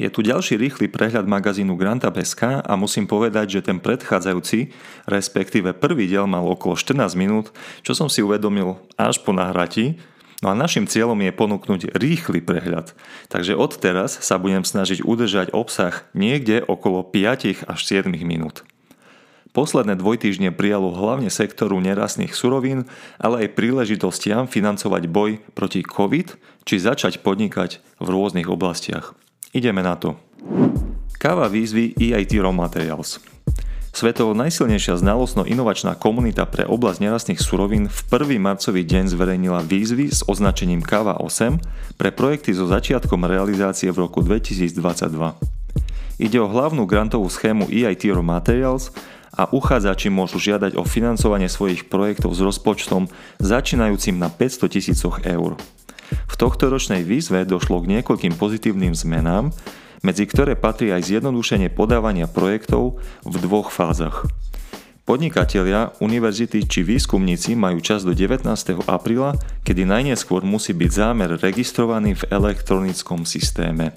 Je tu ďalší rýchly prehľad magazínu Granta.sk a musím povedať, že ten predchádzajúci, respektíve prvý diel mal okolo 14 minút, čo som si uvedomil až po nahratí. No a našim cieľom je ponúknuť rýchly prehľad. Takže odteraz sa budem snažiť udržať obsah niekde okolo 5 až 7 minút. Posledné 2 týždne prijalo hlavne sektoru nerastných surovín, ale aj príležitostiam financovať boj proti COVID, či začať podnikať v rôznych oblastiach. Ideme na to. Káva výzvy EIT Raw Materials. Svetovo najsilnejšia znalostno-inovačná komunita pre oblasť nerastných surovín v 1. marcový deň zverejnila výzvy s označením Káva 8 pre projekty so začiatkom realizácie v roku 2022. Ide o hlavnú grantovú schému EIT Raw Materials a uchádzači môžu žiadať o financovanie svojich projektov s rozpočtom začínajúcim na 500 000 eur. V tohtoročnej výzve došlo k niekoľkým pozitívnym zmenám, medzi ktoré patrí aj zjednodušenie podávania projektov v 2 fázach. Podnikatelia, univerzity či výskumníci majú čas do 19. apríla, kedy najneskôr musí byť zámer registrovaný v elektronickom systéme.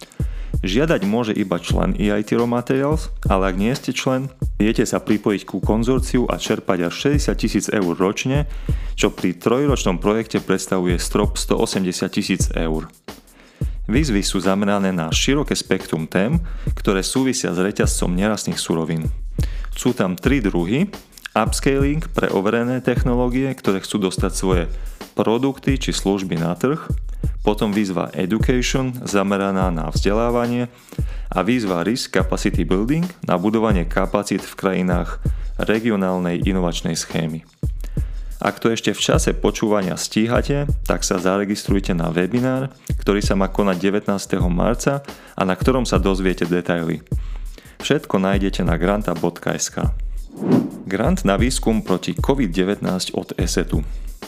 Žiadať môže iba člen EIT Raw Materials, ale ak nie ste člen, viete sa pripojiť ku konzorciu a čerpať až 60 000 eur ročne, čo pri 3-ročnom projekte predstavuje strop 180 000 eur. Výzvy sú zamerané na široké spektrum tém, ktoré súvisia s reťazcom nerastných surovín. Sú tam 3 druhy: upscaling pre overené technológie, ktoré chcú dostať svoje produkty či služby na trh, potom výzva education zameraná na vzdelávanie a výzva risk capacity building na budovanie kapacít v krajinách regionálnej inovačnej schémy. Ak to ešte v čase počúvania stíhate, tak sa zaregistrujte na webinár, ktorý sa má konať 19. marca a na ktorom sa dozviete detaily. Všetko nájdete na granta.sk. Grant na výskum proti COVID-19 od ESETu.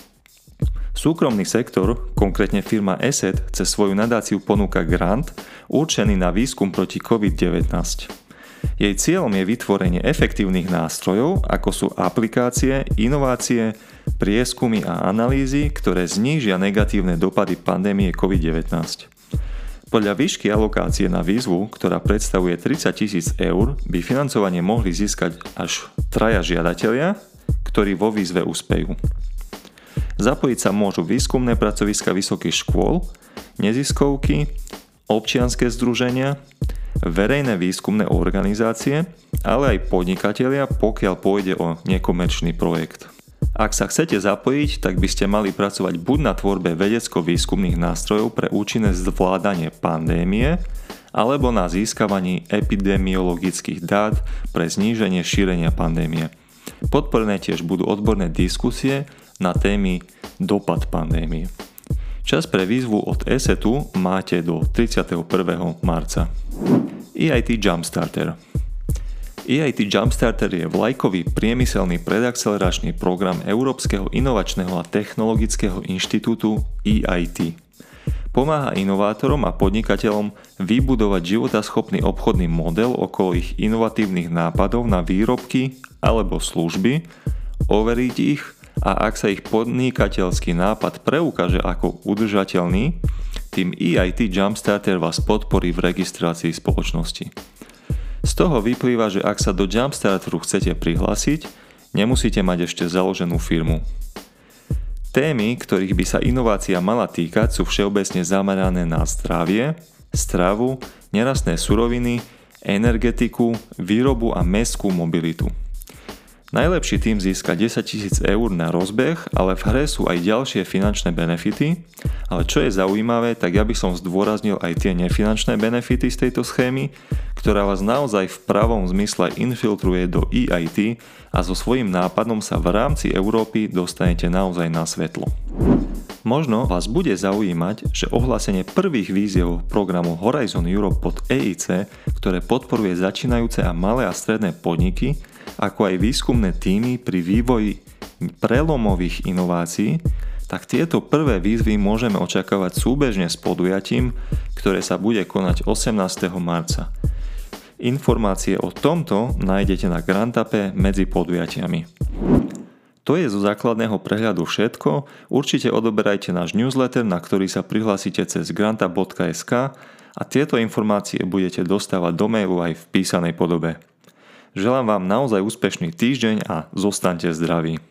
Súkromný sektor, konkrétne firma ESET, cez svoju nadáciu ponúka grant určený na výskum proti COVID-19. Jej cieľom je vytvorenie efektívnych nástrojov, ako sú aplikácie, inovácie, prieskumy a analýzy, ktoré znížia negatívne dopady pandémie COVID-19. Podľa výšky alokácie na výzvu, ktorá predstavuje 30 000 eur, by financovanie mohli získať až 3 žiadatelia, ktorí vo výzve úspejú. Zapojiť sa môžu výskumné pracoviska vysokých škôl, neziskovky, občianske združenia, verejné výskumné organizácie, ale aj podnikatelia, pokiaľ pôjde o nekomerčný projekt. Ak sa chcete zapojiť, tak by ste mali pracovať buď na tvorbe vedecko-výskumných nástrojov pre účinné zvládanie pandémie, alebo na získavaní epidemiologických dát pre zníženie šírenia pandémie. Podporené tiež budú odborné diskusie na témy dopad pandémie. Čas pre výzvu od ESETu máte do 31. marca. EIT Jumpstarter. EIT Jumpstarter je vlajkový priemyselný predakceleračný program Európskeho inovačného a technologického inštitútu EIT. Pomáha inovátorom a podnikateľom vybudovať životaschopný obchodný model okolo ich inovatívnych nápadov na výrobky alebo služby, overiť ich a ak sa ich podnikateľský nápad preukáže ako udržateľný, tým EIT Jumpstarter vás podporí v registrácii spoločnosti. Z toho vyplýva, že ak sa do Jumpstarteru chcete prihlásiť, nemusíte mať ešte založenú firmu. Témy, ktorých by sa inovácia mala týkať, sú všeobecne zamerané na zdravie, stravu, nerastné suroviny, energetiku, výrobu a mestskú mobilitu. Najlepší tým získa 10 000 eur na rozbeh, ale v hre sú aj ďalšie finančné benefity, ale čo je zaujímavé, tak ja by som zdôraznil aj tie nefinančné benefity z tejto schémy, ktorá vás naozaj v pravom zmysle infiltruje do EIT a so svojím nápadom sa v rámci Európy dostanete naozaj na svetlo. Možno vás bude zaujímať, že ohlásenie prvých výziev programu Horizon Europe pod EIC, ktoré podporuje začínajúce a malé a stredné podniky, ako aj výskumné tímy pri vývoji prelomových inovácií, tak tieto prvé výzvy môžeme očakávať súbežne s podujatím, ktoré sa bude konať 18. marca. Informácie o tomto nájdete na Grantape medzi podujatiami. To je zo základného prehľadu všetko. Určite odoberajte náš newsletter, na ktorý sa prihlásite cez granta.sk a tieto informácie budete dostávať do mailu aj v písanej podobe. Želám vám naozaj úspešný týždeň a zostaňte zdraví.